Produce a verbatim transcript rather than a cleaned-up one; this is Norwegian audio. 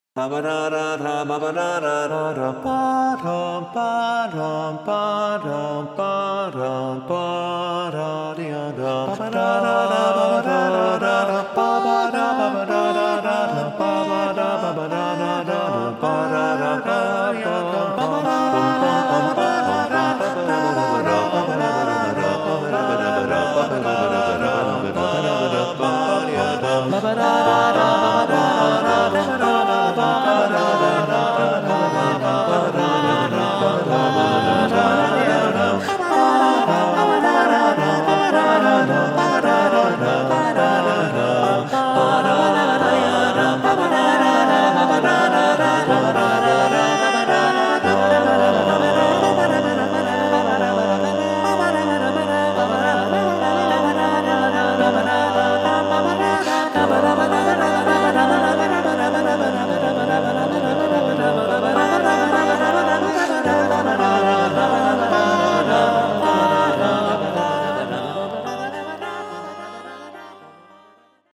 Ba ba da da da ba ba da da da da ba dum ba dum ba dum ba dum ba da dee da ba ba da da da ba ba da da da da